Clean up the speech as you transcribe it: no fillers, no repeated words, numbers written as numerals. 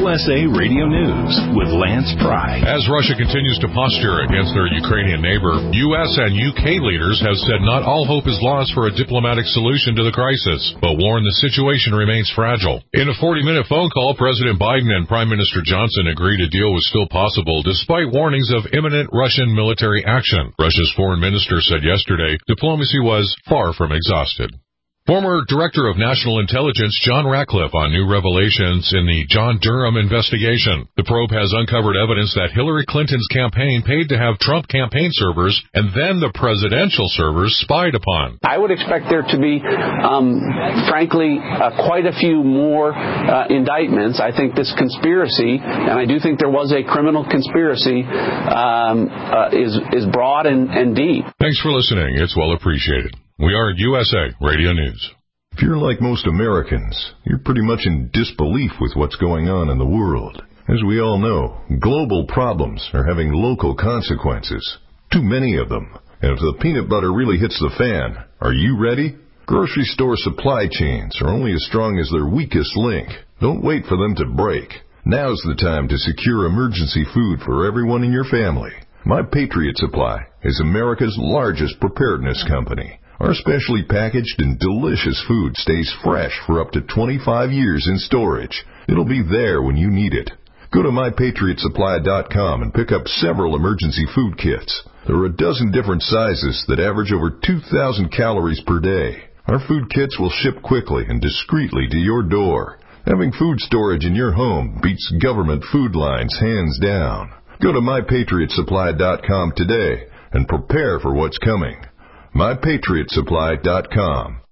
USA Radio News with Lance Pry. As Russia continues to posture against their Ukrainian neighbor, U.S. and U.K. leaders have said not all hope is lost for a diplomatic solution to the crisis, but warn the situation remains fragile. In a 40-minute phone call, President Biden and Prime Minister Johnson agreed a deal was still possible despite warnings of imminent Russian military action. Russia's foreign minister said yesterday diplomacy was far from exhausted. Former Director of National Intelligence John Ratcliffe on new revelations in the John Durham investigation. The probe has uncovered evidence that Hillary Clinton's campaign paid to have Trump campaign servers and then the presidential servers spied upon. I would expect there to be, frankly, quite a few more indictments. I think this conspiracy, and I do think there was a criminal conspiracy, is broad and deep. Thanks for listening. It's well appreciated. We are USA Radio News. If you're like most Americans, you're pretty much in disbelief with what's going on in the world. As we all know, global problems are having local consequences. Too many of them. And if the peanut butter really hits the fan, are you ready? Grocery store supply chains are only as strong as their weakest link. Don't wait for them to break. Now's the time to secure emergency food for everyone in your family. My Patriot Supply is America's largest preparedness company. Our specially packaged and delicious food stays fresh for up to 25 years in storage. It'll be there when you need it. Go to MyPatriotSupply.com and pick up several emergency food kits. There are a dozen different sizes that average over 2,000 calories per day. Our food kits will ship quickly and discreetly to your door. Having food storage in your home beats government food lines hands down. Go to MyPatriotSupply.com today and prepare for what's coming. MyPatriotSupply.com.